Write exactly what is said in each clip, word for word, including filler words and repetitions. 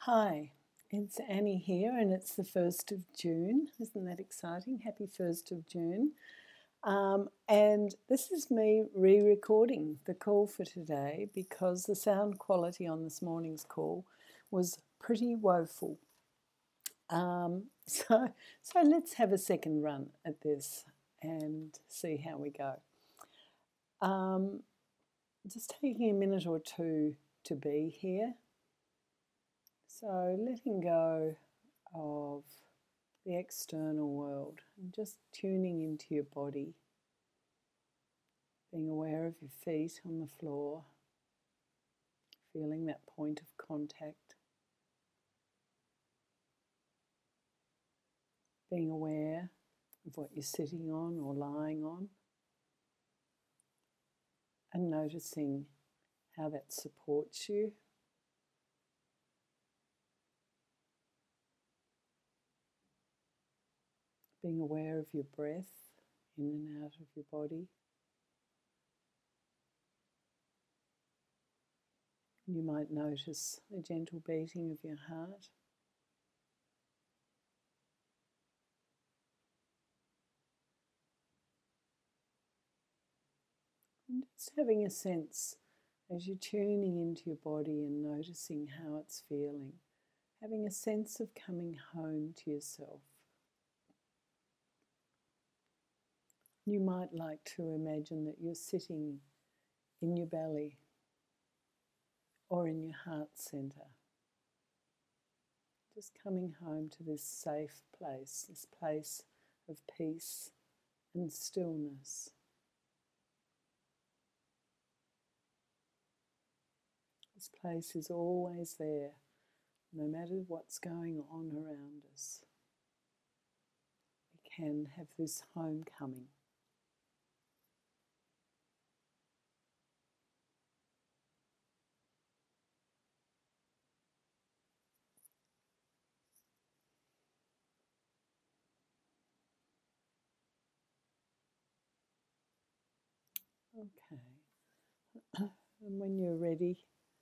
Hi, it's Annie here, and it's the first of June. Isn't that exciting? Happy first of June. Um, and this is me re recording the call for today because the sound quality on this morning's call was pretty woeful. Um, so, so let's have a second run at this and see how we go. Um, just taking a minute or two to be here. So, letting go of the external world and just tuning into your body, being aware of your feet on the floor, feeling that point of contact, being aware of what you're sitting on or lying on, and noticing how that supports you. Being aware of your breath in and out of your body. You might notice a gentle beating of your heart. And just having a sense as you're tuning into your body and noticing how it's feeling, having a sense of coming home to yourself. You might like to imagine that you're sitting in your belly or in your heart center, just coming home to this safe place, this place of peace and stillness. This place is always there, no matter what's going on around us. We can have this homecoming. Okay, and when you're ready,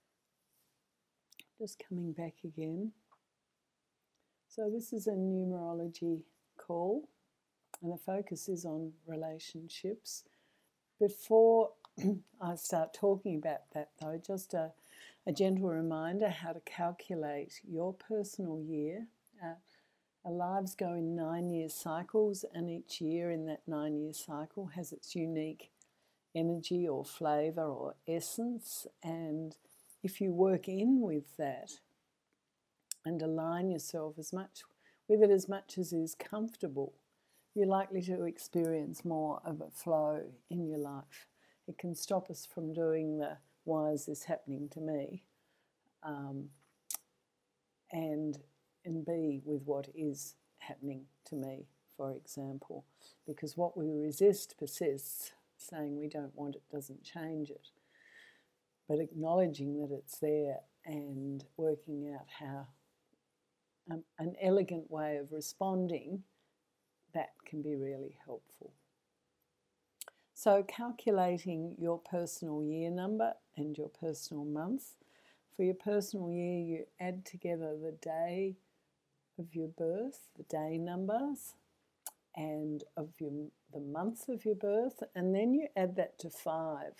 just coming back again. So this is a numerology call, and the focus is on relationships. Before I start talking about that though, just a, a gentle reminder how to calculate your personal year. Uh, our lives go in nine-year cycles, and each year in that nine-year cycle has its unique energy or flavour or essence, and if you work in with that and align yourself as much with it as much as is comfortable, you're likely to experience more of a flow in your life. It can stop us from doing the why is this happening to me, um, and and be with what is happening to me, for example, because what we resist persists. Saying we don't want it doesn't change it, but acknowledging that it's there and working out how um, an elegant way of responding, that can be really helpful. So calculating your personal year number and your personal month. For your personal year, you add together the day of your birth, the day numbers, and of your, the month of your birth, and then you add that to five.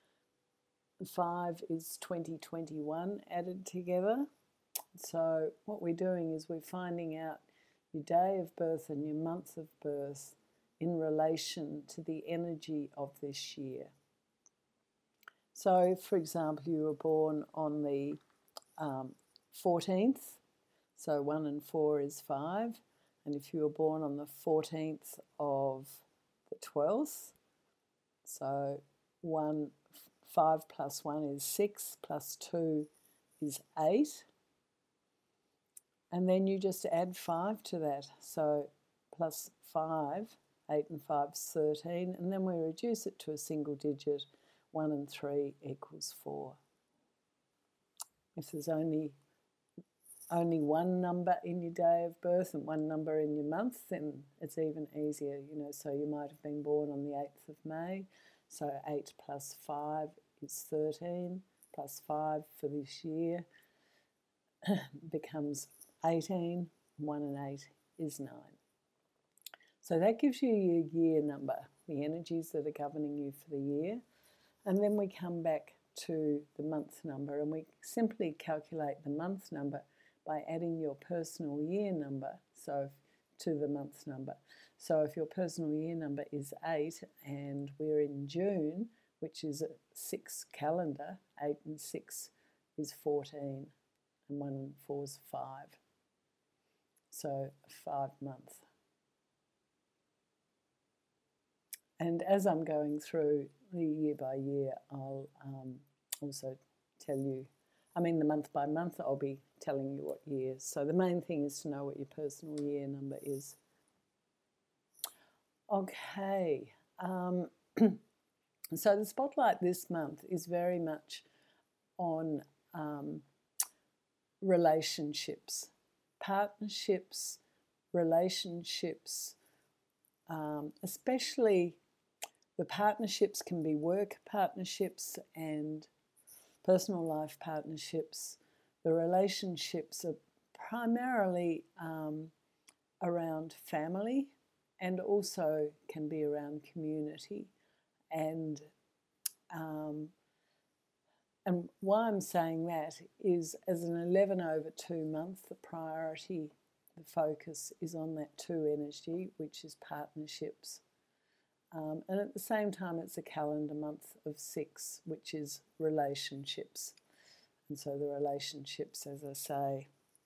Five is twenty twenty-one added together. So what we're doing is we're finding out your day of birth and your month of birth in relation to the energy of this year. So, for example, you were born on the um, fourteenth, so one and four is five, and if you were born on the fourteenth of the twelfth, so one, five plus one is six, plus two is eight, and then you just add five to that, so plus five, eight and five is thirteen, and then we reduce it to a single digit, one and three equals four. If there's only only one number in your day of birth and one number in your month, then it's even easier, you know, so you might have been born on the eighth of May, so eight plus five is thirteen, plus five for this year, becomes eighteen, one and eight is nine. So that gives you your year number, the energies that are governing you for the year. And then we come back to the month number, and we simply calculate the month number by adding your personal year number so to the month number. So if your personal year number is eight and we're in June, which is a six calendar, eight and six is fourteen, and one and four is five. So a five month. And as I'm going through the year by year, I'll um, also tell you, I mean the month by month, I'll be telling you what years. So the main thing is to know what your personal year number is. Okay, um, so the spotlight this month is very much on um, relationships, partnerships, relationships, um, especially the partnerships can be work partnerships and personal life partnerships. The relationships are primarily um, around family and also can be around community. And, um, and why I'm saying that is as an eleven over two month, the priority, the focus is on that two energy, which is partnerships. Um, and at the same time, it's a calendar month of six, which is relationships. And so the relationships, as I say,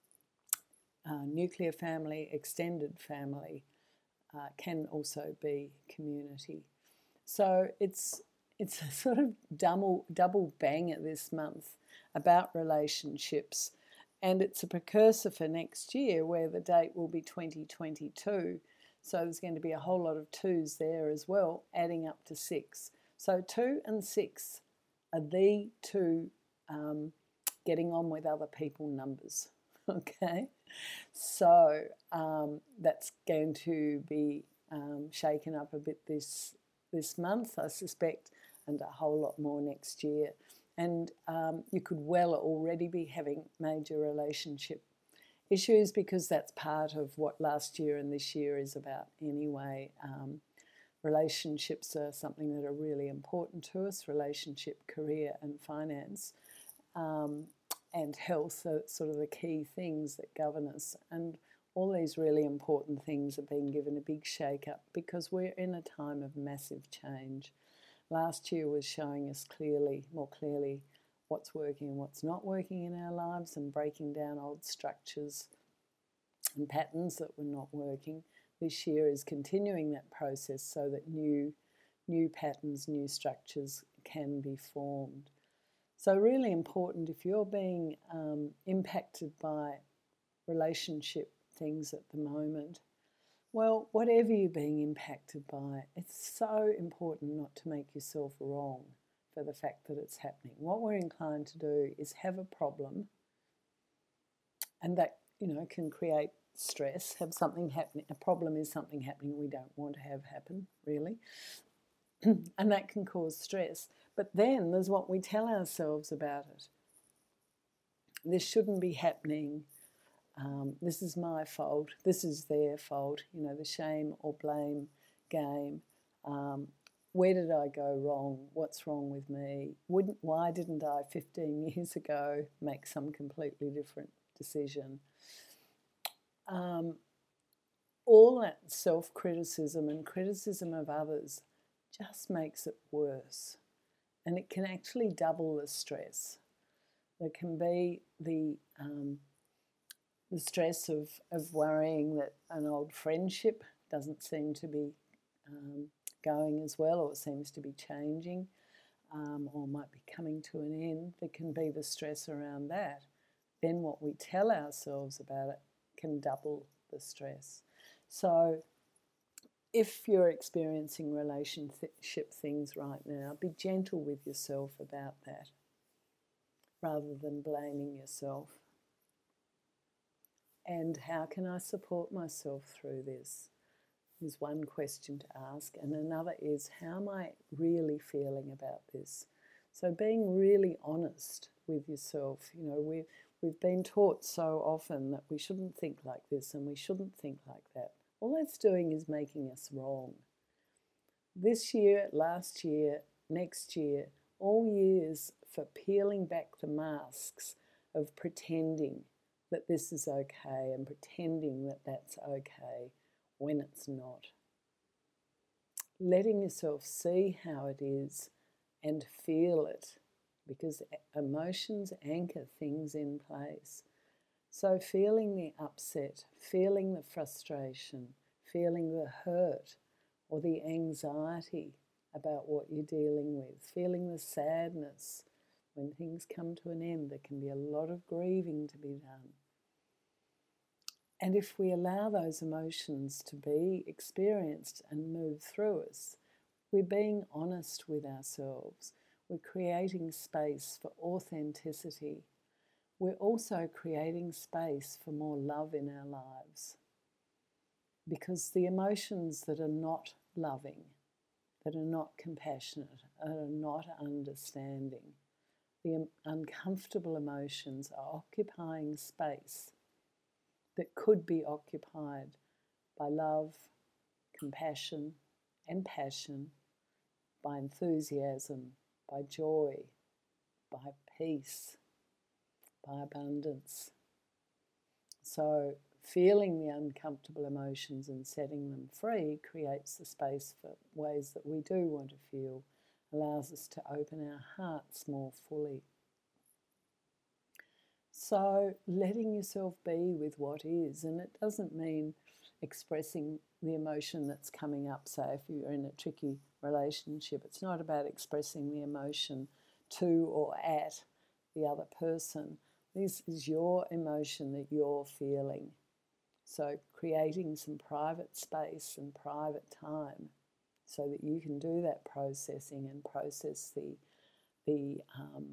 uh, nuclear family, extended family, uh, can also be community. So it's it's a sort of double, double banger this month about relationships. And it's a precursor for next year where the date will be twenty twenty-two. So there's going to be a whole lot of twos there as well, adding up to six. So two and six are the two um, getting on with other people numbers, okay? So um, that's going to be um, shaken up a bit this, this month, I suspect, and a whole lot more next year. And um, you could well already be having major relationship issues because that's part of what last year and this year is about anyway. Um, relationships are something that are really important to us, relationship, career and finance, um, and health are sort of the key things that govern us. And all these really important things are being given a big shake-up because we're in a time of massive change. Last year was showing us clearly, more clearly, what's working and what's not working in our lives and breaking down old structures and patterns that were not working. This year is continuing that process so that new, new patterns, new structures can be formed. So really important if you're being um, impacted by relationship things at the moment, well, whatever you're being impacted by, it's so important not to make yourself wrong for the fact that it's happening. What we're inclined to do is have a problem, and that, you know, can create stress, have something happening. A problem is something happening we don't want to have happen, really, and that can cause stress. But then there's what we tell ourselves about it. This shouldn't be happening. Um, this is my fault. This is their fault. You know, the shame or blame game. Um, Where did I go wrong? What's wrong with me? Wouldn't, why didn't I fifteen years ago make some completely different decision? Um, all that self-criticism and criticism of others just makes it worse. And it can actually double the stress. There can be the, um, the stress of, of worrying that an old friendship doesn't seem to be um, going as well, or it seems to be changing, um, or might be coming to an end. There can be the stress around that. Then what we tell ourselves about it can double the stress. So if you're experiencing relationship things right now, be gentle with yourself about that rather than blaming yourself. And how can I support myself through this? Is one question to ask, and another is, how am I really feeling about this? So being really honest with yourself. You know, we we've been taught so often that we shouldn't think like this and we shouldn't think like that. All that's doing is making us wrong. This year, last year, next year, all years for peeling back the masks of pretending that this is okay and pretending that that's okay when it's not. Letting yourself see how it is and feel it, because emotions anchor things in place. So feeling the upset, feeling the frustration, feeling the hurt or the anxiety about what you're dealing with, feeling the sadness. When things come to an end, there can be a lot of grieving to be done. And if we allow those emotions to be experienced and move through us, we're being honest with ourselves. We're creating space for authenticity. We're also creating space for more love in our lives. Because the emotions that are not loving, that are not compassionate, that are not understanding, the uncomfortable emotions are occupying space that could be occupied by love, compassion, and passion, by enthusiasm, by joy, by peace, by abundance. So feeling the uncomfortable emotions and setting them free creates the space for ways that we do want to feel, allows us to open our hearts more fully. So letting yourself be with what is, and it doesn't mean expressing the emotion that's coming up. Say if you're in a tricky relationship, it's not about expressing the emotion to or at the other person. This is your emotion that you're feeling. So creating some private space and private time so that you can do that processing and process the the um,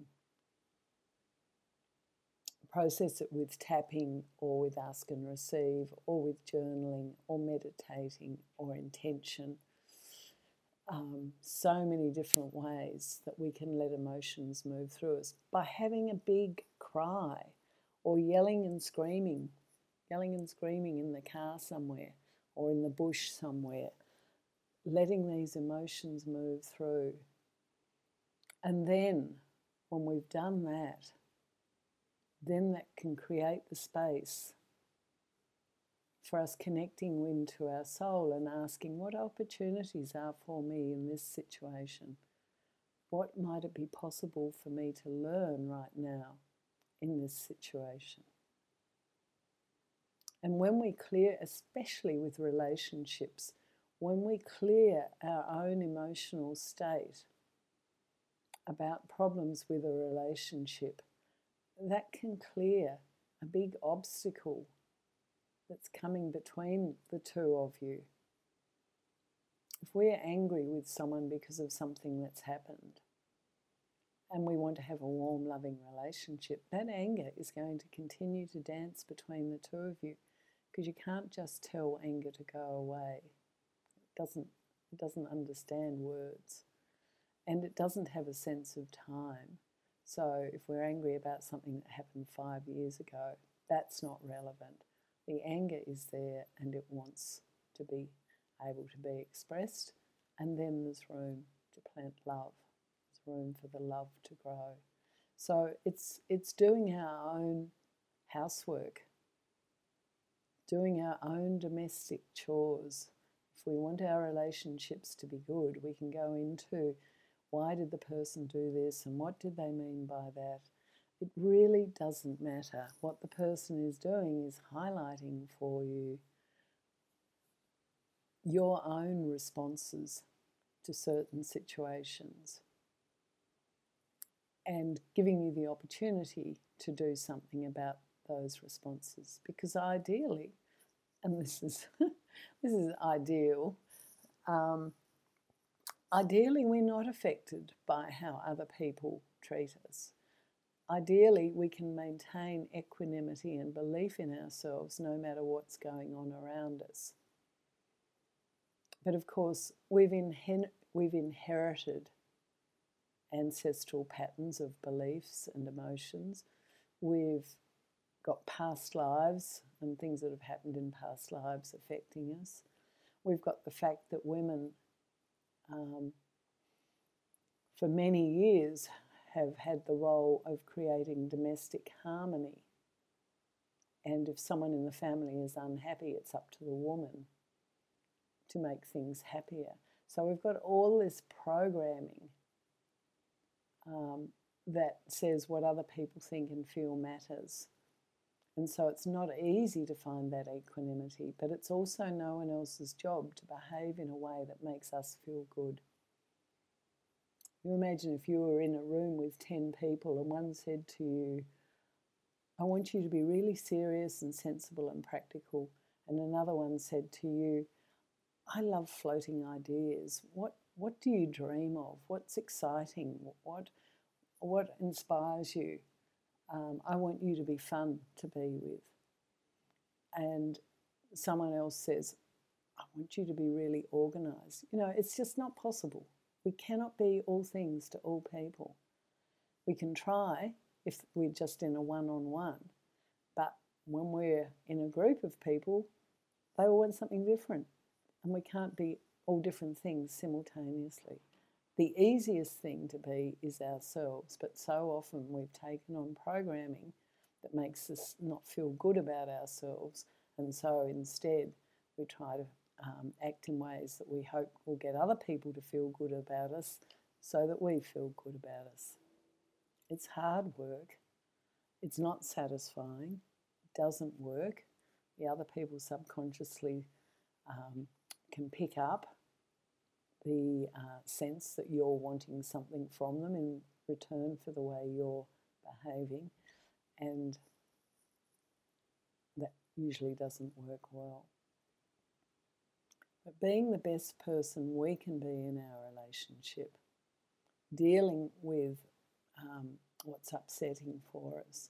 process it with tapping or with ask and receive or with journaling or meditating or intention. Um, so many different ways that we can let emotions move through us. By having a big cry or yelling and screaming, yelling and screaming in the car somewhere or in the bush somewhere, letting these emotions move through. And then when we've done that, then that can create the space for us connecting into our soul and asking what opportunities are for me in this situation. What might it be possible for me to learn right now in this situation? And when we clear, especially with relationships, when we clear our own emotional state about problems with a relationship, that can clear a big obstacle that's coming between the two of you. If we're angry with someone because of something that's happened and we want to have a warm, loving relationship, that anger is going to continue to dance between the two of you, because you can't just tell anger to go away. It doesn't, it doesn't understand words, and it doesn't have a sense of time. So if we're angry about something that happened five years ago, that's not relevant. The anger is there and it wants to be able to be expressed, and then there's room to plant love. There's room for the love to grow. So it's it's doing our own housework, doing our own domestic chores. If we want our relationships to be good, we can go into why did the person do this and what did they mean by that. It really doesn't matter. What the person is doing is highlighting for you your own responses to certain situations and giving you the opportunity to do something about those responses. Because ideally, and this is this is ideal, um, ideally we're not affected by how other people treat us. Ideally, we can maintain equanimity and belief in ourselves no matter what's going on around us. But of course, we've, inher- we've inherited ancestral patterns of beliefs and emotions. We've got past lives and things that have happened in past lives affecting us. We've got the fact that women, um, for many years, have had the role of creating domestic harmony. And if someone in the family is unhappy, it's up to the woman to make things happier. So we've got all this programming um, that says what other people think and feel matters. And so it's not easy to find that equanimity, but it's also no one else's job to behave in a way that makes us feel good. You imagine if you were in a room with ten people and one said to you, I want you to be really serious and sensible and practical, and another one said to you, I love floating ideas. What what do you dream of? What's exciting? What what inspires you? Um, I want you to be fun to be with. And someone else says, I want you to be really organised. You know, it's just not possible. We cannot be all things to all people. We can try if we're just in a one-on-one, but when we're in a group of people, they all want something different, and we can't be all different things simultaneously. The easiest thing to be is ourselves, but so often we've taken on programming that makes us not feel good about ourselves, and so instead we try to um, act in ways that we hope will get other people to feel good about us so that we feel good about us. It's hard work. It's not satisfying. It doesn't work. The other people subconsciously um, can pick up the uh, sense that you're wanting something from them in return for the way you're behaving, and that usually doesn't work well. But being the best person we can be in our relationship, dealing with um, what's upsetting for us,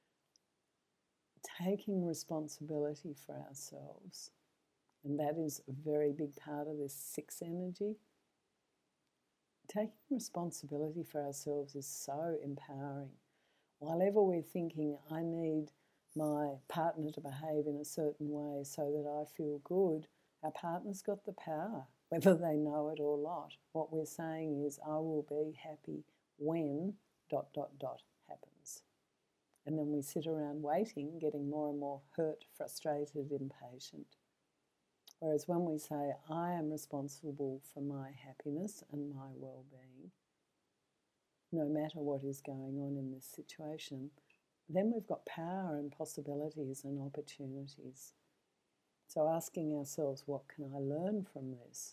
taking responsibility for ourselves, and that is a very big part of this six energy. Taking responsibility for ourselves is so empowering. While ever we're thinking, I need my partner to behave in a certain way so that I feel good, our partner's got the power, whether they know it or not. What we're saying is, I will be happy when dot, dot, dot happens. And then we sit around waiting, getting more and more hurt, frustrated, impatient. Whereas when we say, I am responsible for my happiness and my well-being, no matter what is going on in this situation, then we've got power and possibilities and opportunities. So asking ourselves, what can I learn from this,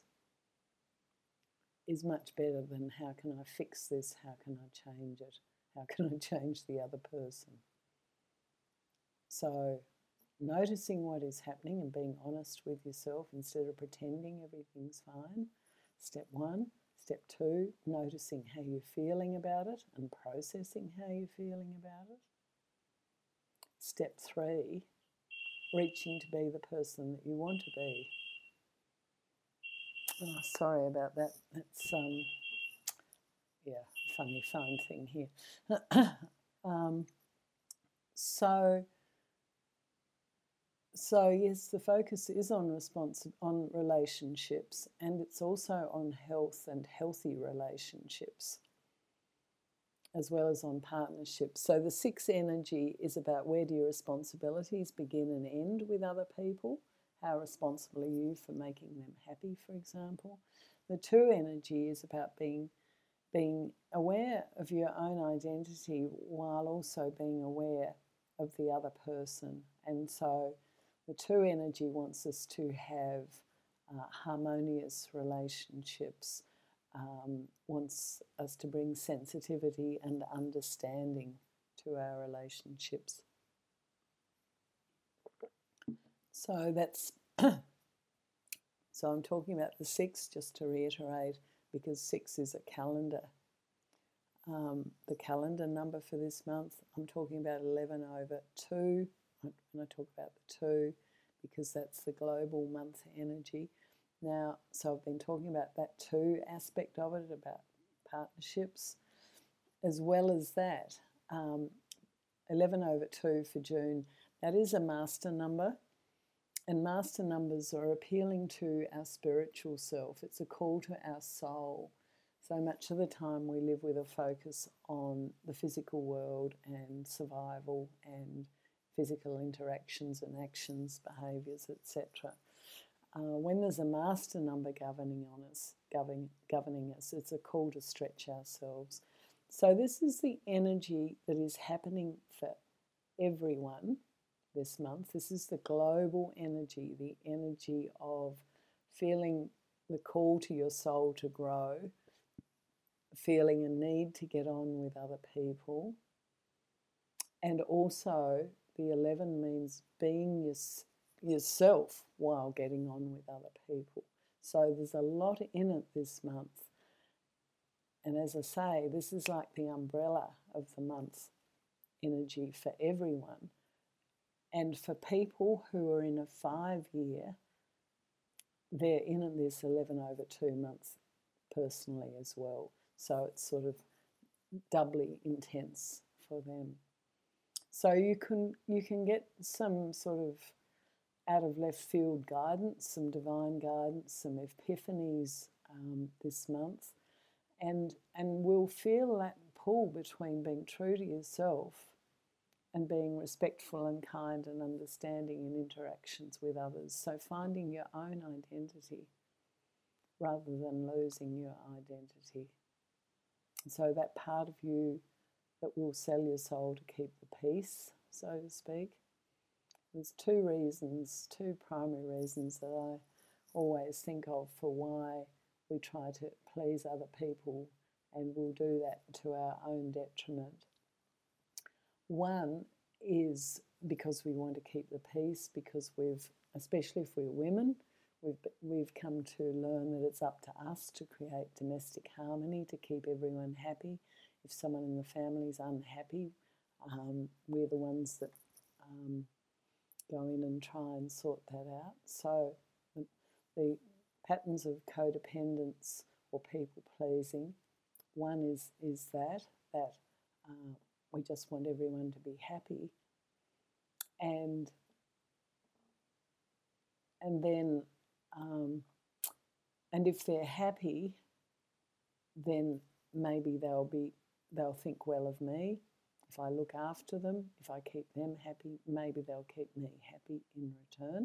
is much better than how can I fix this, how can I change it, how can I change the other person. So noticing what is happening and being honest with yourself instead of pretending everything's fine. Step one. Step two, noticing how you're feeling about it and processing how you're feeling about it. Step three, reaching to be the person that you want to be. Oh, sorry about that. That's, um, yeah, funny phone thing here. um, so... So yes, the focus is on response on relationships, and it's also on health and healthy relationships, as well as on partnerships. So the sixth energy is about where do your responsibilities begin and end with other people? How responsible are you for making them happy, for example? The two energy is about being being aware of your own identity while also being aware of the other person, and so the two energy wants us to have uh, harmonious relationships, um, wants us to bring sensitivity and understanding to our relationships. So that's, so I'm talking about the six, just to reiterate, because six is a calendar. Um, the calendar number for this month, I'm talking about eleven over two. When I talk about the two, because that's the global month energy. Now, so I've been talking about that two aspect of it, about partnerships. as well as that, um, eleven over two for June, that is a master number. And master numbers are appealing to our spiritual self. It's a call to our soul. So much of the time we live with a focus on the physical world and survival and physical interactions and actions, behaviours, et cetera. Uh, when there's a master number governing on us, governing, governing us, it's a call to stretch ourselves. So this is the energy that is happening for everyone this month. This is the global energy, the energy of feeling the call to your soul to grow, feeling a need to get on with other people. And also the eleven means being your, yourself while getting on with other people. So there's a lot in it this month. And as I say, this is like the umbrella of the month energy for everyone. And for people who are in a five-year, they're in this eleven over two months personally as well. So it's sort of doubly intense for them. So you can you can get some sort of out of left field guidance, some divine guidance, some epiphanies um, this month, and and we'll feel that pull between being true to yourself and being respectful and kind and understanding in interactions with others. So finding your own identity rather than losing your identity. So that part of you that will sell your soul to keep the peace, so to speak. There's two reasons, two primary reasons that I always think of for why we try to please other people, and we'll do that to our own detriment. One is because we want to keep the peace, because we've, especially if we're women, we've, we've come to learn that it's up to us to create domestic harmony, to keep everyone happy. If someone in the family is unhappy, um, we're the ones that um, go in and try and sort that out. So the, the patterns of codependence or people pleasing, one is, is that, that uh, we just want everyone to be happy. And, and then, um, and if they're happy, then maybe they'll be, they'll think well of me. If I look after them, if I keep them happy, maybe they'll keep me happy in return.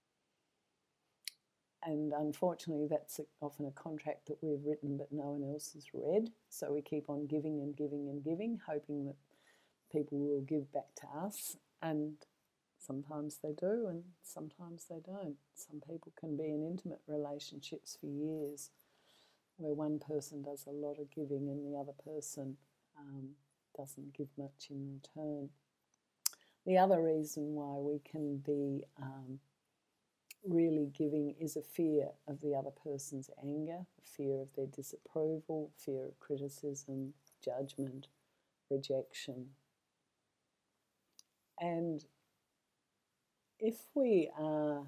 And unfortunately, that's a, often a contract that we've written but no one else has read. So we keep on giving and giving and giving, hoping that people will give back to us. And sometimes they do and sometimes they don't. Some people can be in intimate relationships for years where one person does a lot of giving and the other person um, doesn't give much in return. The other reason why we can be um, really giving is a fear of the other person's anger, a fear of their disapproval, fear of criticism, judgment, rejection. And if we are,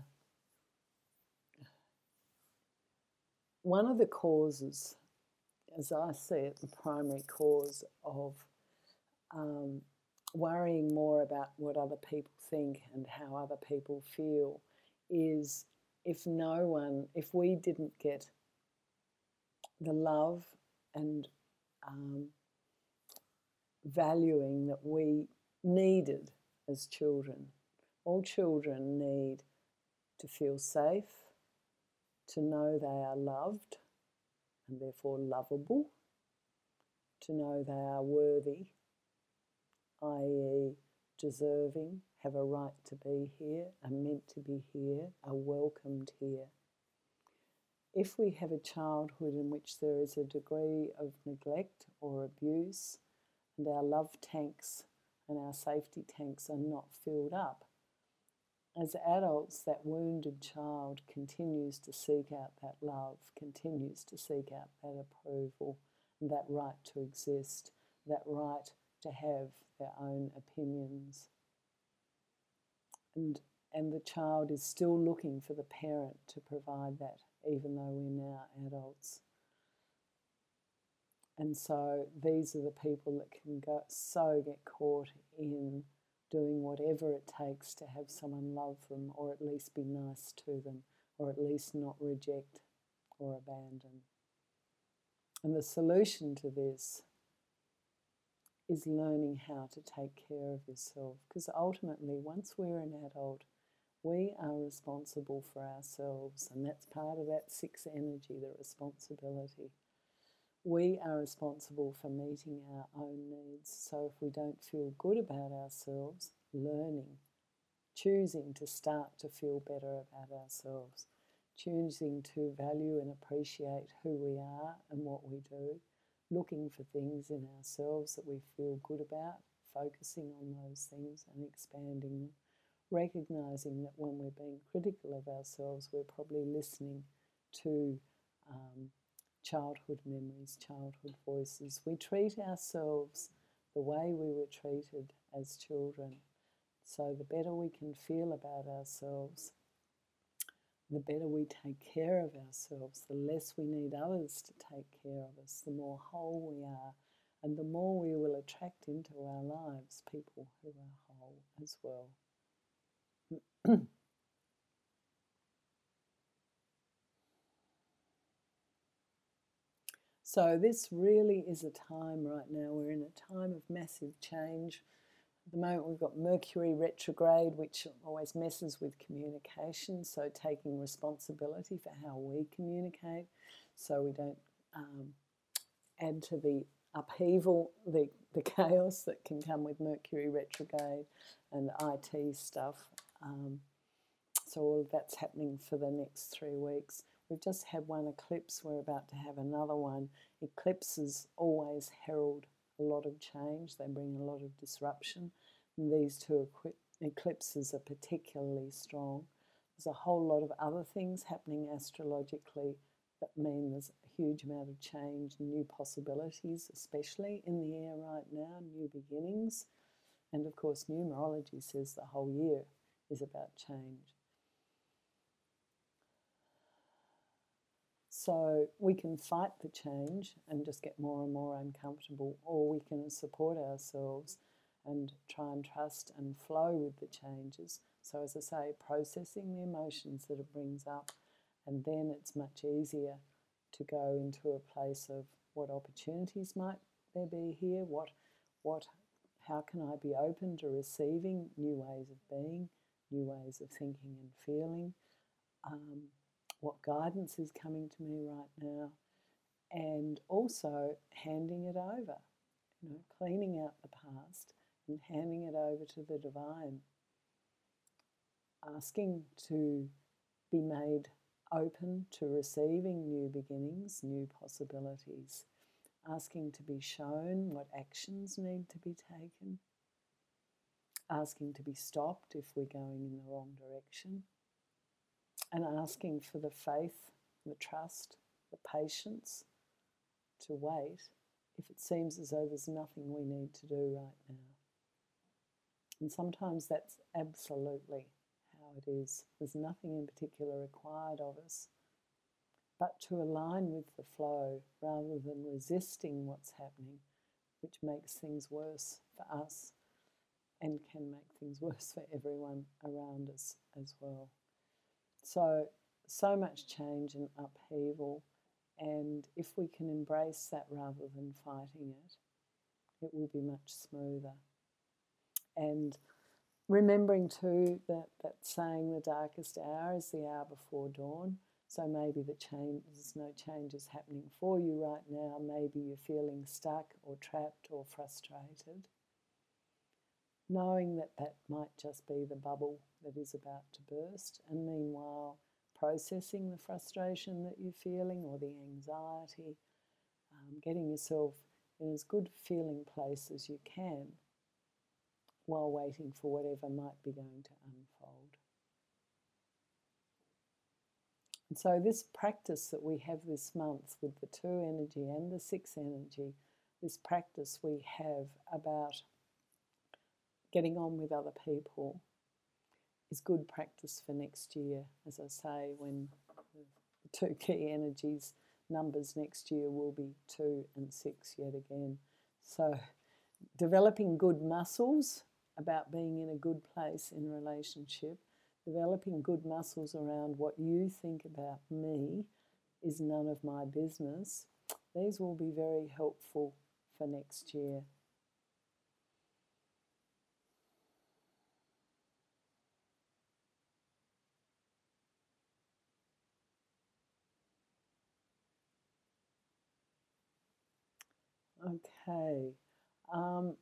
one of the causes, as I see it, the primary cause of um, worrying more about what other people think and how other people feel is if no one, if we didn't get the love and um, valuing that we needed as children. All children need to feel safe, to know they are loved and therefore lovable, to know they are worthy, that is deserving, have a right to be here, are meant to be here, are welcomed here. If we have a childhood in which there is a degree of neglect or abuse and our love tanks and our safety tanks are not filled up, as adults, that wounded child continues to seek out that love, continues to seek out that approval, and that right to exist, that right to have their own opinions. And, and the child is still looking for the parent to provide that, even though we're now adults. And so these are the people that can go so get caught in doing whatever it takes to have someone love them, or at least be nice to them, or at least not reject or abandon. And the solution to this is learning how to take care of yourself, because ultimately, once we're an adult, we are responsible for ourselves, and that's part of that sixth energy, the responsibility. We are responsible for meeting our own needs. So if we don't feel good about ourselves, learning, choosing to start to feel better about ourselves, choosing to value and appreciate who we are and what we do, looking for things in ourselves that we feel good about, focusing on those things and expanding them, recognizing that when we're being critical of ourselves, we're probably listening to um, childhood memories, childhood voices. We treat ourselves the way we were treated as children. So the better we can feel about ourselves, the better we take care of ourselves, the less we need others to take care of us, the more whole we are, and the more we will attract into our lives people who are whole as well. So this really is a time right now, we're in a time of massive change. At the moment we've got Mercury retrograde, which always messes with communication, so taking responsibility for how we communicate so we don't um, add to the upheaval, the, the chaos that can come with Mercury retrograde and I T stuff. Um, so all of that's happening for the next three weeks. We've just had one eclipse, we're about to have another one. Eclipses always herald a lot of change, they bring a lot of disruption. And these two eclipses are particularly strong. There's a whole lot of other things happening astrologically that mean there's a huge amount of change, new possibilities, especially in the air right now, new beginnings. And of course, numerology says the whole year is about change. So we can fight the change and just get more and more uncomfortable, or we can support ourselves and try and trust and flow with the changes. So as I say, processing the emotions that it brings up, and then it's much easier to go into a place of what opportunities might there be here, what, what, how can I be open to receiving new ways of being, new ways of thinking and feeling, um, what guidance is coming to me right now, and also handing it over, you know, cleaning out the past and handing it over to the divine, asking to be made open to receiving new beginnings, new possibilities, asking to be shown what actions need to be taken, asking to be stopped if we're going in the wrong direction, and asking for the faith, the trust, the patience to wait if it seems as though there's nothing we need to do right now. And sometimes that's absolutely how it is. There's nothing in particular required of us, but to align with the flow rather than resisting what's happening, which makes things worse for us and can make things worse for everyone around us as well. So, so much change and upheaval, and if we can embrace that rather than fighting it, it will be much smoother. And remembering too that, that saying, the darkest hour is the hour before dawn. So maybe the change, there's no changes happening for you right now. Maybe you're feeling stuck or trapped or frustrated. Knowing that that might just be the bubble that is about to burst, and meanwhile processing the frustration that you're feeling or the anxiety, um, getting yourself in as good feeling place as you can while waiting for whatever might be going to unfold. And so this practice that we have this month with the two energy and the six energy, this practice we have about getting on with other people is good practice for next year, as I say, when the two key energies, numbers next year will be two and six yet again. So developing good muscles about being in a good place in relationship, developing good muscles around what you think about me is none of my business. These will be very helpful for next year. Okay. Um,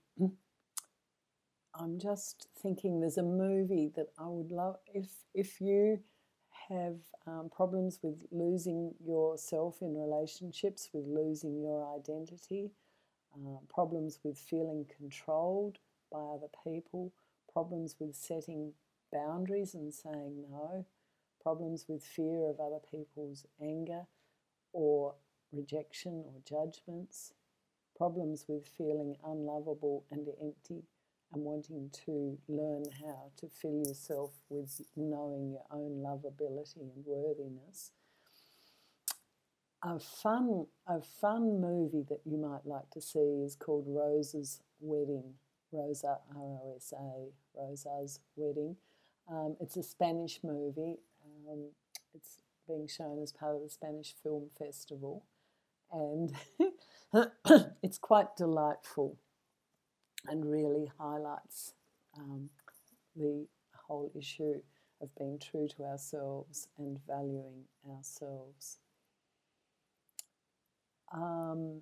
I'm just thinking there's a movie that I would love, if if you have um, problems with losing yourself in relationships, with losing your identity, uh, problems with feeling controlled by other people, problems with setting boundaries and saying no, problems with fear of other people's anger or rejection or judgments, problems with feeling unlovable and empty and wanting to learn how to fill yourself with knowing your own lovability and worthiness. A fun, a fun movie that you might like to see is called Rosa's Wedding. Rosa, R O S A, Rosa's Wedding. Um, it's a Spanish movie. Um, it's being shown as part of the Spanish Film Festival. And it's quite delightful and really highlights um, the whole issue of being true to ourselves and valuing ourselves. Um,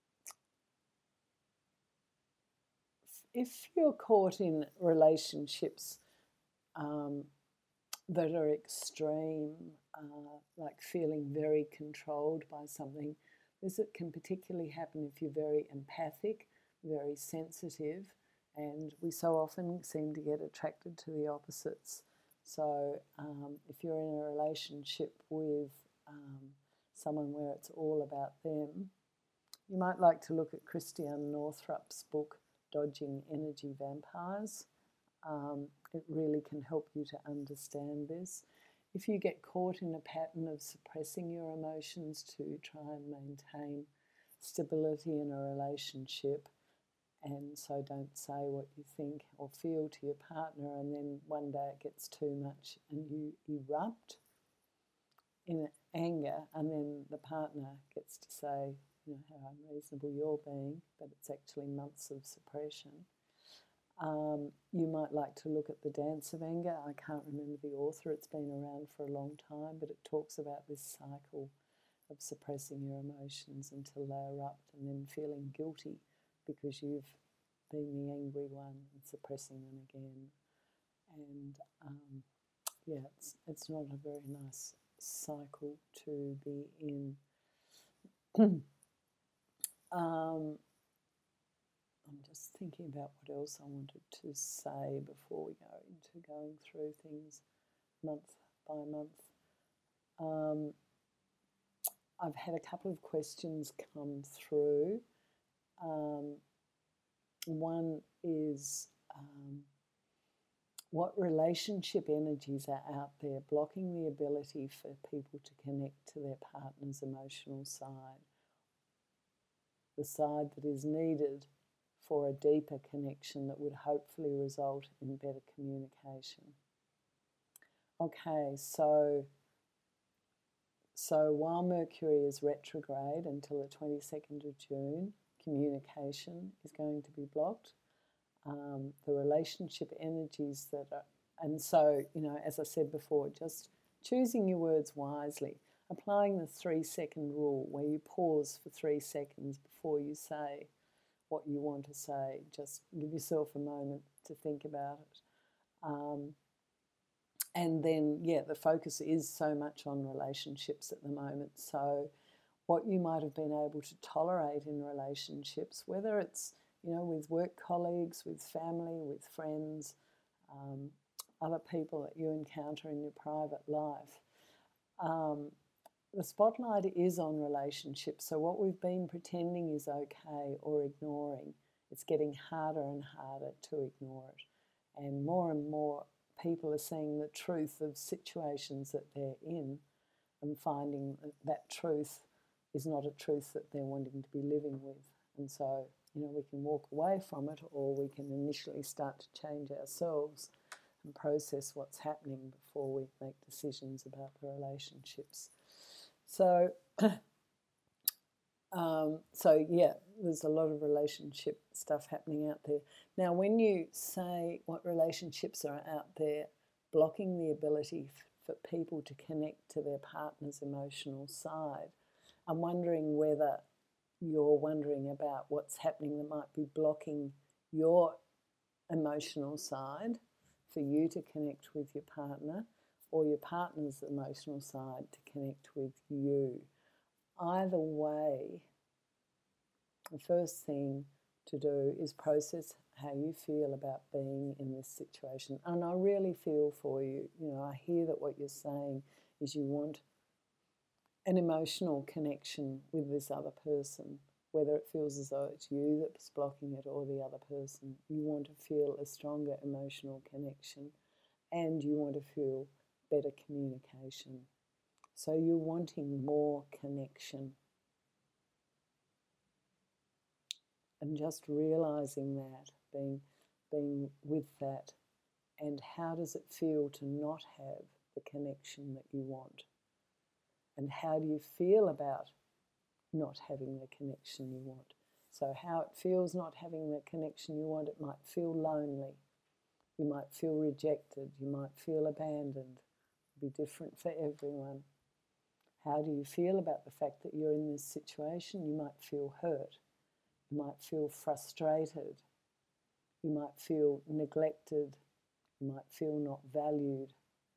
if you're caught in relationships um, that are extreme, uh, like feeling very controlled by something, this can particularly happen if you're very empathic, very sensitive, and we so often seem to get attracted to the opposites. So um, if you're in a relationship with um, someone where it's all about them, you might like to look at Christiane Northrup's book, Dodging Energy Vampires. Um, it really can help you to understand this. If you get caught in a pattern of suppressing your emotions to try and maintain stability in a relationship, and so don't say what you think or feel to your partner, and then one day it gets too much and you erupt in anger, and then the partner gets to say, you know, how unreasonable you're being, but it's actually months of suppression. Um, you might like to look at The Dance of Anger. I can't remember the author. It's been around for a long time, but it talks about this cycle of suppressing your emotions until they erupt and then feeling guilty because you've been the angry one and suppressing them again. And um, yeah, it's, it's not a very nice cycle to be in. um, I'm just thinking about what else I wanted to say before we go into going through things month by month. Um, I've had a couple of questions come through. Um, one is um, what relationship energies are out there blocking the ability for people to connect to their partner's emotional side, the side that is needed for a deeper connection that would hopefully result in better communication. Okay, so so while Mercury is retrograde until the twenty-second of June, communication is going to be blocked. Um, the relationship energies that are, and so, you know, as I said before, just choosing your words wisely, applying the three-second rule where you pause for three seconds before you say what you want to say. Just give yourself a moment to think about it. Um, and then, yeah, the focus is so much on relationships at the moment. So what you might have been able to tolerate in relationships, whether it's, you know, with work colleagues, with family, with friends, um, other people that you encounter in your private life. Um, the spotlight is on relationships, so what we've been pretending is okay or ignoring, it's getting harder and harder to ignore it. And more and more people are seeing the truth of situations that they're in and finding that truth is not a truth that they're wanting to be living with. And so, you know, we can walk away from it, or we can initially start to change ourselves and process what's happening before we make decisions about the relationships. So, um, so yeah, there's a lot of relationship stuff happening out there. Now, when you say what relationships are out there, blocking the ability for people to connect to their partner's emotional side, I'm wondering whether you're wondering about what's happening that might be blocking your emotional side for you to connect with your partner, or your partner's emotional side to connect with you. Either way, the first thing to do is process how you feel about being in this situation. And I really feel for you. You know, I hear that what you're saying is you want an emotional connection with this other person, whether it feels as though it's you that's blocking it or the other person. You want to feel a stronger emotional connection, and you want to feel better communication. So you're wanting more connection. And just realizing that, being, being with that, and how does it feel to not have the connection that you want? And how do you feel about not having the connection you want? So how it feels not having the connection you want, it might feel lonely. You might feel rejected. You might feel abandoned. It'll be different for everyone. How do you feel about the fact that you're in this situation? You might feel hurt. You might feel frustrated. You might feel neglected. You might feel not valued.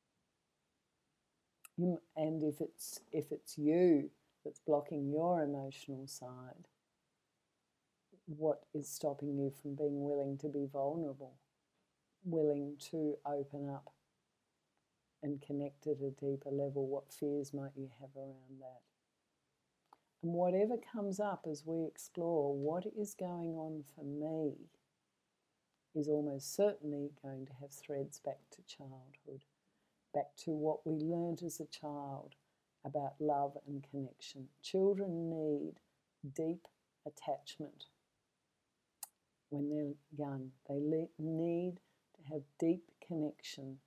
You, and if it's, if it's you that's blocking your emotional side, what is stopping you from being willing to be vulnerable, willing to open up and connect at a deeper level? What fears might you have around that? And whatever comes up as we explore what is going on for me is almost certainly going to have threads back to childhood, back to what we learned as a child about love and connection. Children need deep attachment when they're young. They need to have deep connection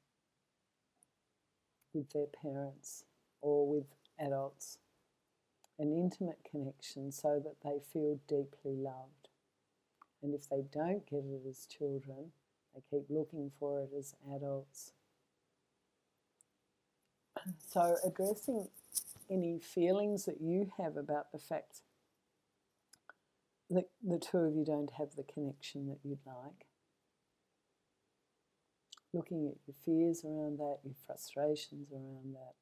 with their parents or with adults, an intimate connection so that they feel deeply loved. And if they don't get it as children, they keep looking for it as adults. So addressing any feelings that you have about the fact that the two of you don't have the connection that you'd like. Looking at your fears around that, your frustrations around that.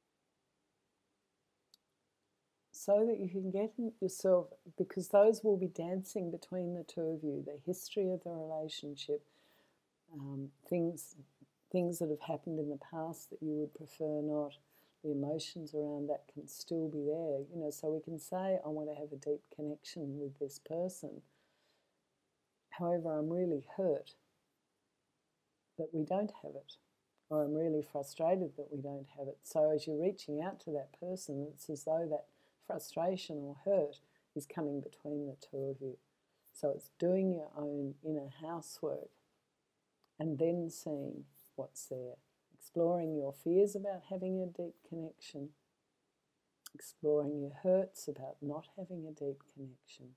So that you can get yourself, because those will be dancing between the two of you, the history of the relationship, um, things, things that have happened in the past that you would prefer not, the emotions around that can still be there. You know, so we can say, I want to have a deep connection with this person. However, I'm really hurt that we don't have it, or I'm really frustrated that we don't have it. So as you're reaching out to that person, it's as though that frustration or hurt is coming between the two of you. So it's doing your own inner housework and then seeing what's there, exploring your fears about having a deep connection, exploring your hurts about not having a deep connection.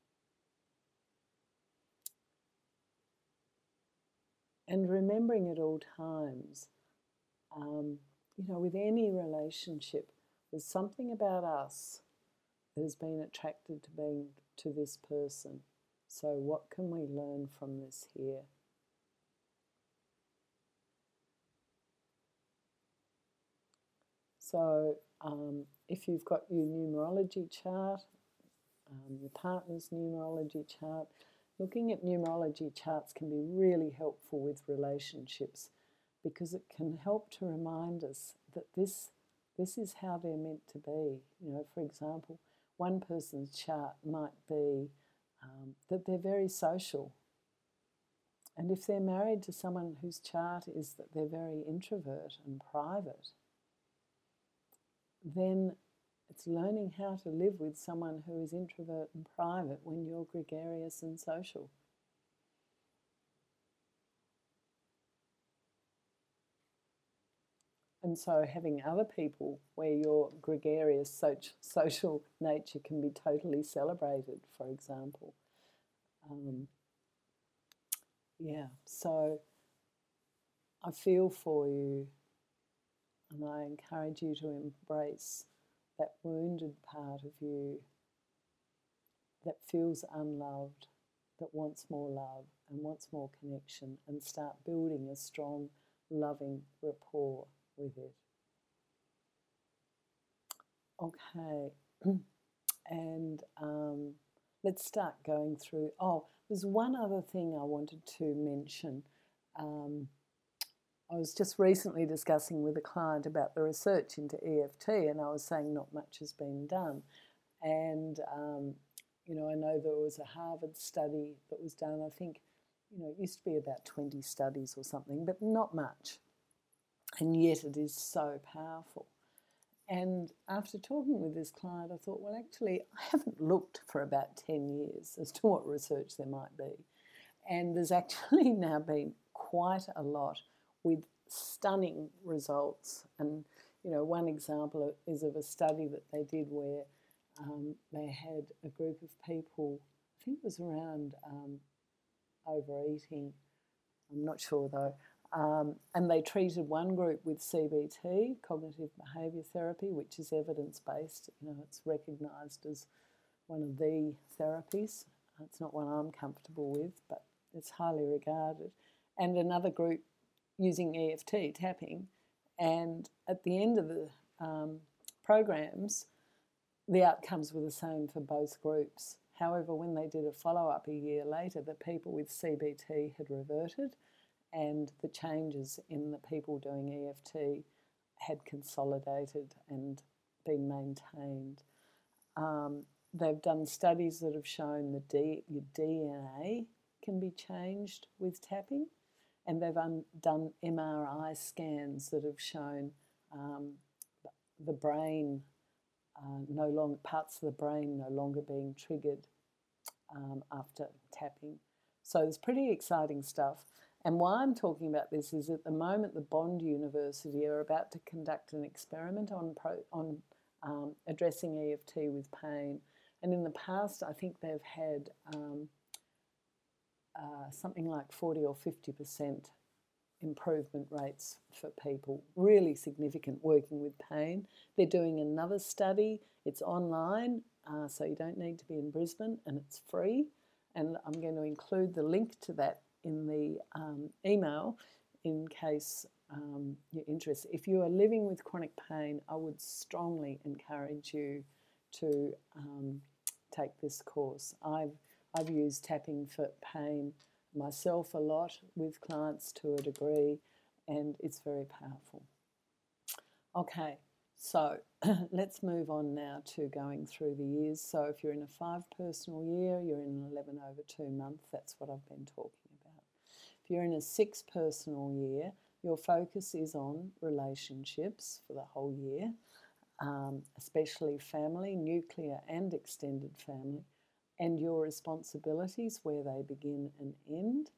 And remembering at all times, um, you know, with any relationship, there's something about us that has been attracted to being to this person. So what can we learn from this here? So um, if you've got your numerology chart, um, your partner's numerology chart, looking at numerology charts can be really helpful with relationships, because it can help to remind us that this, this is how they're meant to be. You know, for example, one person's chart might be um, that they're very social. And if they're married to someone whose chart is that they're very introvert and private, then It's learning how to live with someone who is introvert and private when you're gregarious and social. And so having other people where your gregarious social nature can be totally celebrated, for example. Um, yeah, so I feel for you, and I encourage you to embrace that wounded part of you that feels unloved, that wants more love and wants more connection, and start building a strong, loving rapport with it. Okay, and um, let's start going through. Oh, there's one other thing I wanted to mention. Um, I was just recently discussing with a client about the research into E F T, and I was saying not much has been done. And, um, you know, I know there was a Harvard study that was done. I think, you know, it used to be about twenty studies or something, but not much. And yet it is so powerful. And after talking with this client, I thought, well, actually, I haven't looked for about ten years as to what research there might be. And there's actually now been quite a lot with stunning results. And, you know, one example is of a study that they did where um, they had a group of people, I think it was around um, overeating, I'm not sure though, um, and they treated one group with C B T, cognitive behaviour therapy, which is evidence-based. You know, it's recognised as one of the therapies. It's not one I'm comfortable with, but it's highly regarded. And another group using E F T, tapping, and at the end of the um, programs, the outcomes were the same for both groups. However, when they did a follow-up a year later, the people with C B T had reverted, and the changes in the people doing E F T had consolidated and been maintained. Um, they've done studies that have shown the D, your D N A can be changed with tapping, and they've un, done M R I scans that have shown um, the brain, uh, no longer, parts of the brain no longer being triggered um, after tapping. So it's pretty exciting stuff. And why I'm talking about this is at the moment the Bond University are about to conduct an experiment on, pro, on um, addressing E F T with pain. And in the past, I think they've had um, uh, something like forty or fifty percent improvement rates for people, really significant working with pain. They're doing another study. It's online, uh, so you don't need to be in Brisbane, and it's free. And I'm going to include the link to that in the um, email in case um, you're interested. If you are living with chronic pain, I would strongly encourage you to um, take this course. I've, I've used tapping for pain myself a lot with clients to a degree, and it's very powerful. Okay, so let's move on now to going through the years. So if you're in a five personal year, you're in an eleven over two month. That's what I've been talking about. If you're in a six personal year, your focus is on relationships for the whole year, um, especially family, nuclear and extended family, and your responsibilities, where they begin and end.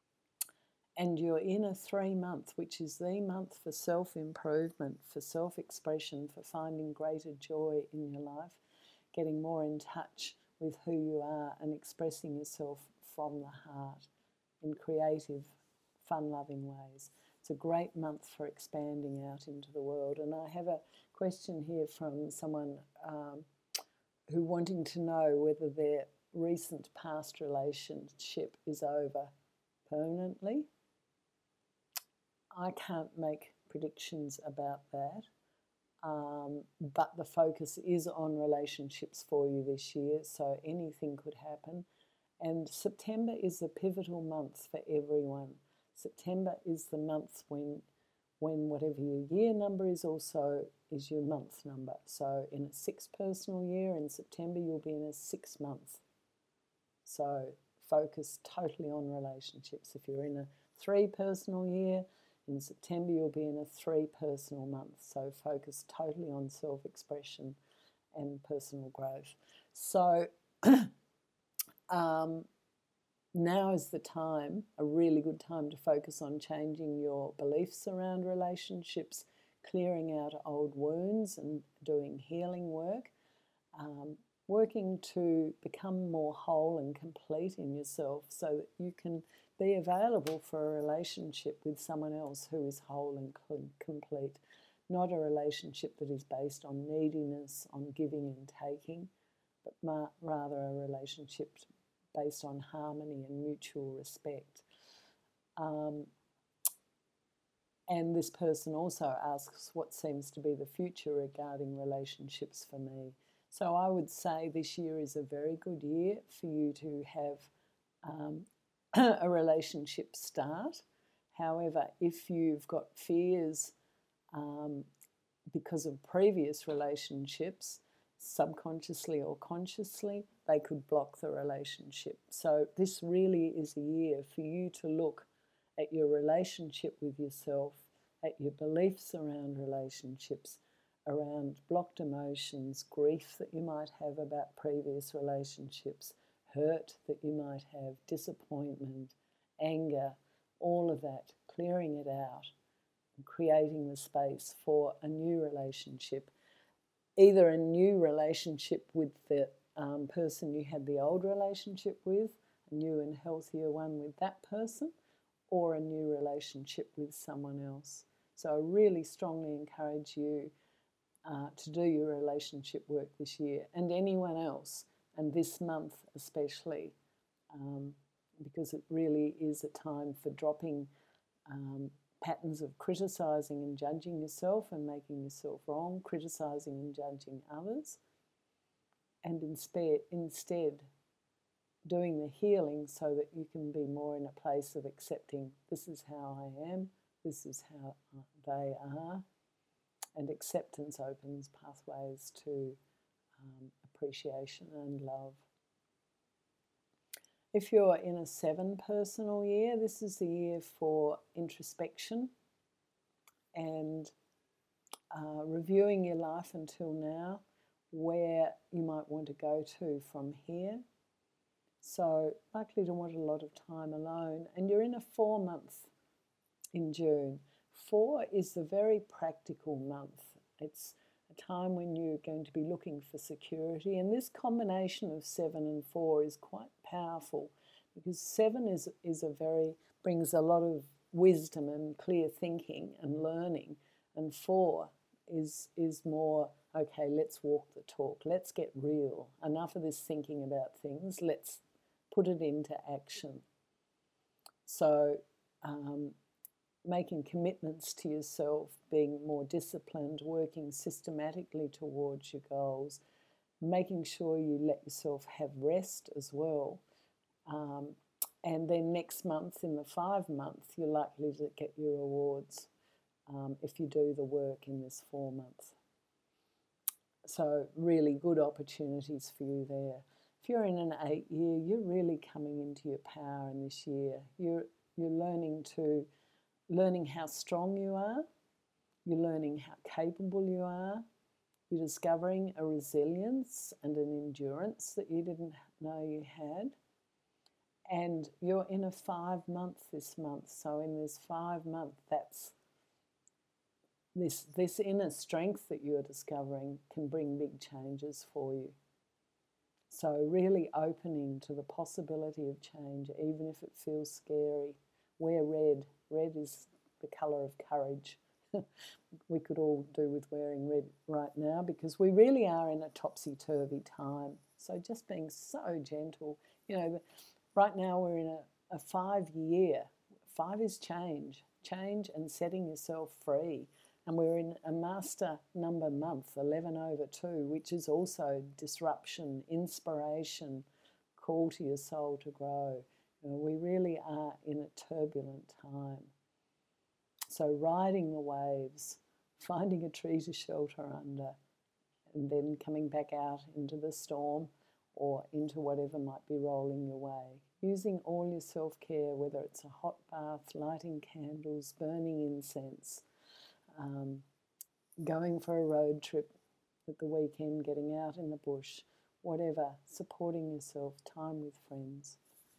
And you're in a three month, which is the month for self-improvement, for self-expression, for finding greater joy in your life, getting more in touch with who you are and expressing yourself from the heart in creative, fun-loving ways. It's a great month for expanding out into the world. And I have a question here from someone um, who wanting to know whether their recent past relationship is over permanently. I can't make predictions about that, um, but the focus is on relationships for you this year, so anything could happen. And September is a pivotal month for everyone. September is the month when, when whatever your year number is also is your month number. So in a six personal year, in September you'll be in a six month. So focus totally on relationships. If you're in a three personal year, in September you'll be in a three personal month. So focus totally on self-expression and personal growth. So um, now is the time, a really good time, to focus on changing your beliefs around relationships, clearing out old wounds and doing healing work, um, working to become more whole and complete in yourself so that you can be available for a relationship with someone else who is whole and complete, not a relationship that is based on neediness, on giving and taking, but ma- rather a relationship based on harmony and mutual respect. Um, and this person also asks what seems to be the future regarding relationships for me. So I would say this year is a very good year for you to have um, a relationship start. However, if you've got fears um, because of previous relationships, subconsciously or consciously, they could block the relationship. So this really is a year for you to look at your relationship with yourself, at your beliefs around relationships, around blocked emotions, grief that you might have about previous relationships, hurt that you might have, disappointment, anger, all of that, clearing it out and creating the space for a new relationship, either a new relationship with the um, person you had the old relationship with, a new and healthier one with that person, or a new relationship with someone else. So I really strongly encourage you uh, to do your relationship work this year, and anyone else, and this month especially, um, because it really is a time for dropping um, patterns of criticising and judging yourself and making yourself wrong, criticising and judging others, and instead, instead doing the healing so that you can be more in a place of accepting this is how I am, this is how they are, and acceptance opens pathways to um, appreciation and love. If you're in a seven personal year, this is the year for introspection and uh, reviewing your life until now, where you might want to go to from here. So likely to want a lot of time alone. And you're in a four month in June. Four is the very practical month. It's a time when you're going to be looking for security. And this combination of seven and four is quite powerful, because seven is, is a very, brings a lot of wisdom and clear thinking and learning. And four is, is more, okay, let's walk the talk. Let's get real. Enough of this thinking about things. Let's put it into action. So um, making commitments to yourself, being more disciplined, working systematically towards your goals, making sure you let yourself have rest as well. Um, and then next month, in the five month, you're likely to get your rewards um, if you do the work in this four month. So really good opportunities for you there. If you're in an eight year, you're really coming into your power in this year. You're, you're learning to, learning how strong you are. You're learning how capable you are. You're discovering a resilience and an endurance that you didn't know you had. And you're in a five month this month. So in this five month, that's this, this inner strength that you're discovering can bring big changes for you. So really opening to the possibility of change, even if it feels scary. Wear red. Red is the colour of courage. We could all do with wearing red right now, because we really are in a topsy-turvy time. So just being so gentle. You know, right now we're in a, a five-year. Five is change. Change and setting yourself free. And we're in a master number month, eleven over two, which is also disruption, inspiration, call to your soul to grow. You know, we really are in a turbulent time. So riding the waves, finding a tree to shelter under, and then coming back out into the storm or into whatever might be rolling your way. Using all your self-care, whether it's a hot bath, lighting candles, burning incense, Um, going for a road trip, at the weekend, getting out in the bush, whatever, supporting yourself, time with friends.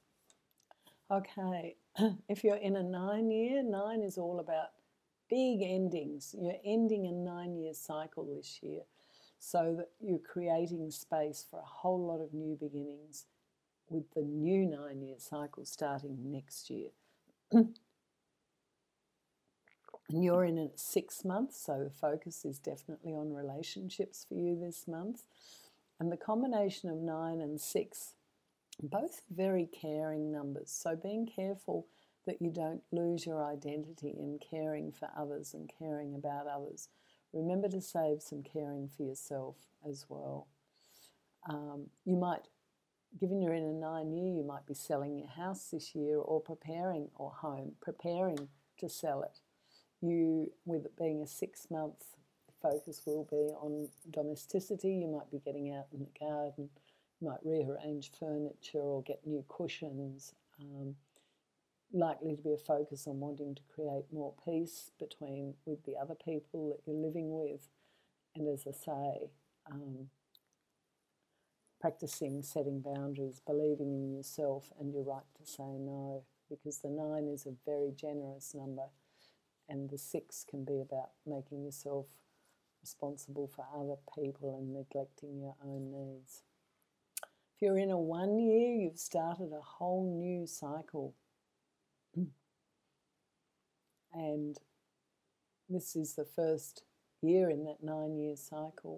Okay, if you're in a nine year, nine is all about big endings. You're ending a nine-year cycle this year, so that you're creating space for a whole lot of new beginnings with the new nine-year cycle starting next year. And you're in a six months, so the focus is definitely on relationships for you this month. And the combination of nine and six, both very caring numbers, so being careful that you don't lose your identity in caring for others and caring about others. Remember to save some caring for yourself as well. Um, you might, given you're in a nine year, you might be selling your house this year, or preparing, or home, preparing to sell it. You, with it being a six month, focus will be on domesticity. You might be getting out in the garden, you might rearrange furniture or get new cushions. Um, likely to be a focus on wanting to create more peace between with the other people that you're living with. And as I say, um, practicing setting boundaries, believing in yourself and your right to say no, because the nine is a very generous number, and the six can be about making yourself responsible for other people and neglecting your own needs. If you're in a one year, you've started a whole new cycle. And this is the first year in that nine-year cycle.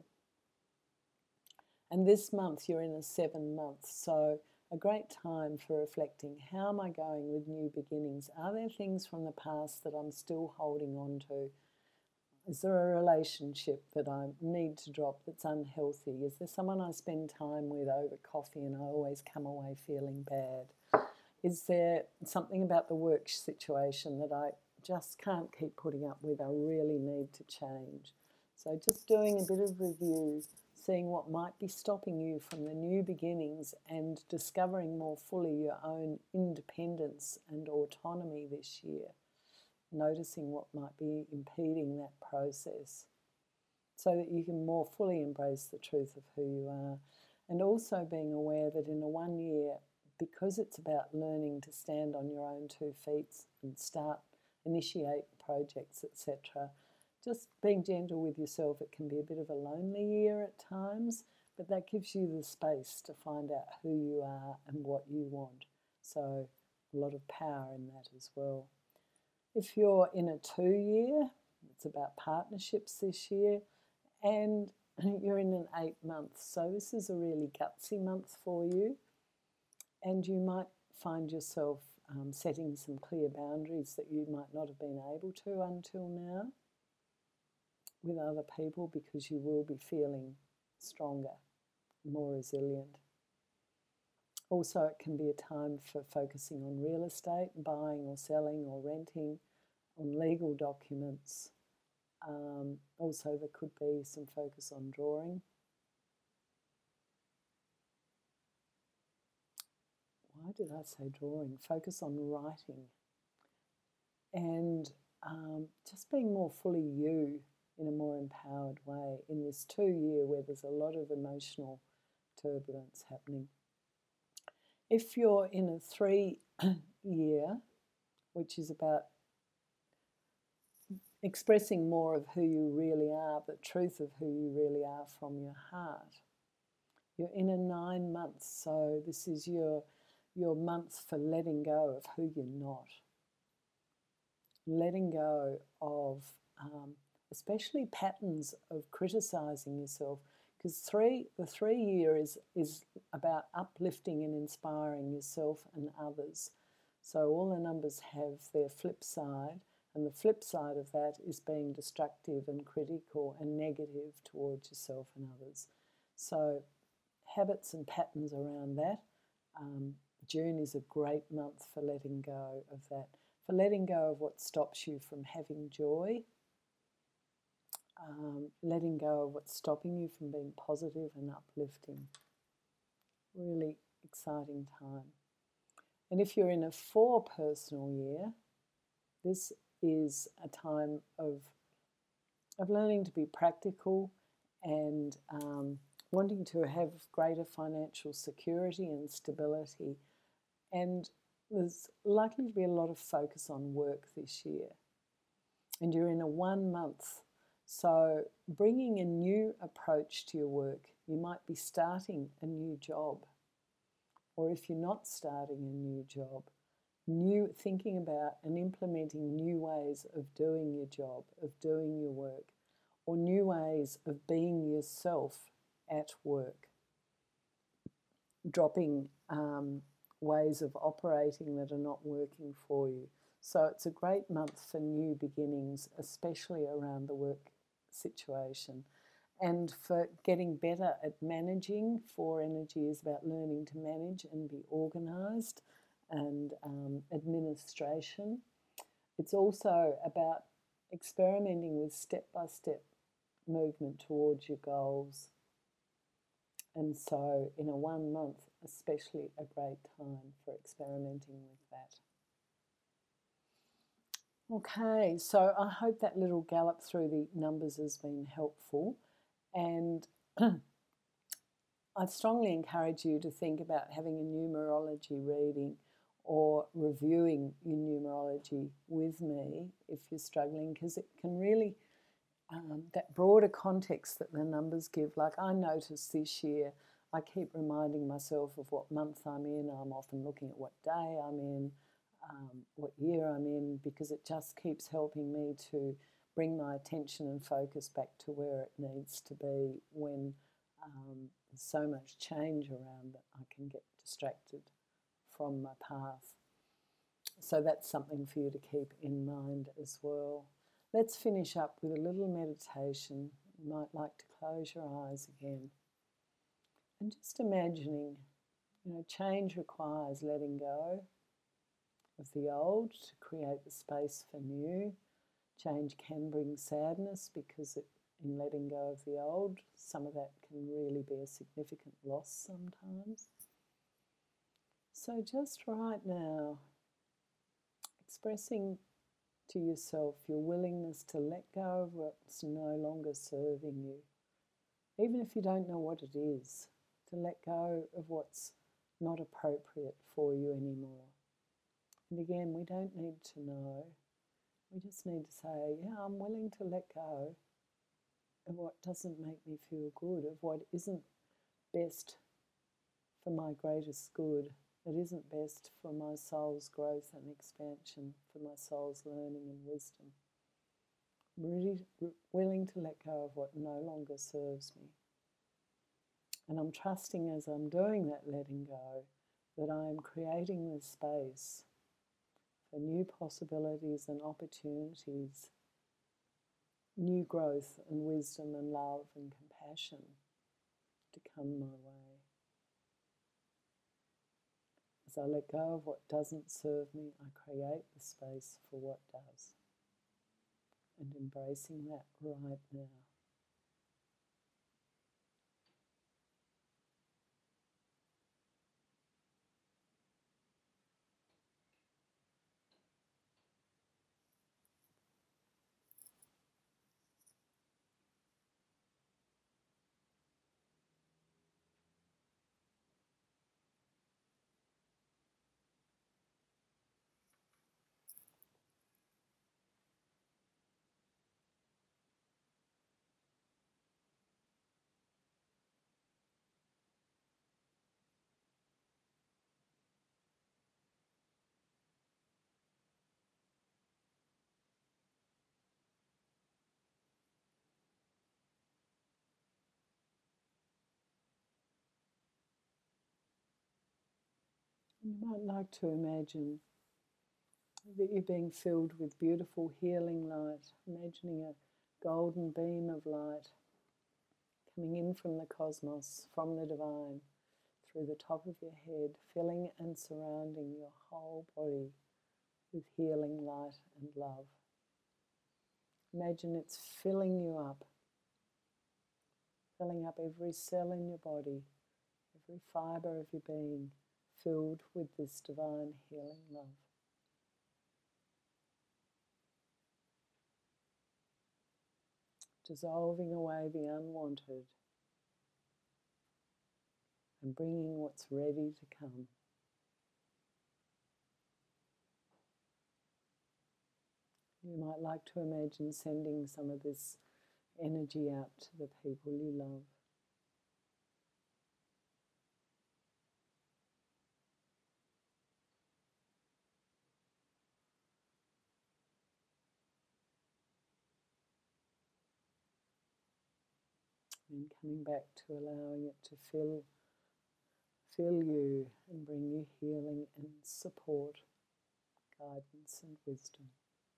And this month you're in a seven month, so a great time for reflecting. How am I going with new beginnings? Are there things from the past that I'm still holding on to? Is there a relationship that I need to drop that's unhealthy? Is there someone I spend time with over coffee and I always come away feeling bad? Is there something about the work situation that I just can't keep putting up with? I really need to change. So just doing a bit of review, seeing what might be stopping you from the new beginnings and discovering more fully your own independence and autonomy this year. Noticing what might be impeding that process so that you can more fully embrace the truth of who you are. And also being aware that in a one year, because it's about learning to stand on your own two feet and start, initiate projects, et cetera, just being gentle with yourself. It can be a bit of a lonely year at times, but that gives you the space to find out who you are and what you want. So a lot of power in that as well. If you're in a two year, it's about partnerships this year, and you're in an eight month. So this is a really gutsy month for you. And you might find yourself um, setting some clear boundaries that you might not have been able to until now with other people, because you will be feeling stronger, more resilient. Also, it can be a time for focusing on real estate, buying or selling or renting, on legal documents. Um, also, there could be some focus on drawing. Why did I say drawing? Focus on writing. And um, just being more fully you in a more empowered way in this two year where there's a lot of emotional turbulence happening. If you're in a three year, which is about expressing more of who you really are, the truth of who you really are from your heart, you're in a nine months, so this is your, your month for letting go of who you're not. Letting go of um, especially patterns of criticising yourself, because three, the three year is, is about uplifting and inspiring yourself and others. So all the numbers have their flip side, and the flip side of that is being destructive and critical and negative towards yourself and others. So habits and patterns around that. Um, June is a great month for letting go of that, for letting go of what stops you from having joy, um, letting go of what's stopping you from being positive and uplifting. Really exciting time. And if you're in a four personal year, this is a time of, of learning to be practical and um, wanting to have greater financial security and stability. And there's likely to be a lot of focus on work this year. And you're in a one month. So bringing a new approach to your work, you might be starting a new job. Or if you're not starting a new job, new thinking about and implementing new ways of doing your job, of doing your work, or new ways of being yourself at work. Dropping um, ways of operating that are not working for you. So it's a great month for new beginnings, especially around the work situation. And for getting better at managing, four energy is about learning to manage and be organised, and um, administration. It's also about experimenting with step-by-step movement towards your goals. And so in a one month, especially a great time for experimenting with that. Okay, so I hope that little gallop through the numbers has been helpful. And I strongly encourage you to think about having a numerology reading or reviewing your numerology with me if you're struggling, because it can really, um, that broader context that the numbers give, like I noticed this year, I keep reminding myself of what month I'm in. I'm often looking at what day I'm in, um, what year I'm in, because it just keeps helping me to bring my attention and focus back to where it needs to be when um, there's so much change around that I can get distracted from my path. So that's something for you to keep in mind as well. Let's finish up with a little meditation. You might like to close your eyes again. And just imagining, you know, change requires letting go of the old to create the space for new. Change can bring sadness because it, in letting go of the old, some of that can really be a significant loss sometimes. So just right now, expressing to yourself your willingness to let go of what's no longer serving you, even if you don't know what it is, to let go of what's not appropriate for you anymore. And again, we don't need to know. We just need to say, yeah, I'm willing to let go of what doesn't make me feel good, of what isn't best for my greatest good, that isn't best for my soul's growth and expansion, for my soul's learning and wisdom. I'm really willing to let go of what no longer serves me. And I'm trusting as I'm doing that letting go that I am creating this space for new possibilities and opportunities, new growth and wisdom and love and compassion to come my way. As I let go of what doesn't serve me, I create the space for what does. And embracing that right now. You might like to imagine that you're being filled with beautiful healing light, imagining a golden beam of light coming in from the cosmos, from the divine, through the top of your head, filling and surrounding your whole body with healing light and love. Imagine it's filling you up, filling up every cell in your body, every fibre of your being, filled with this divine healing love. dissolving away the unwanted and bringing what's ready to come. You might like to imagine sending some of this energy out to the people you love. And coming back to allowing it to fill, fill you and bring you healing and support, guidance and wisdom.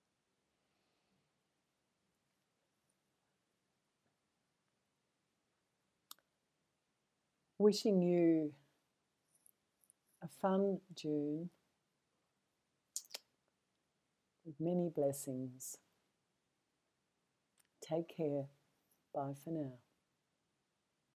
Wishing you a fun June with many blessings. Take care. Bye for now.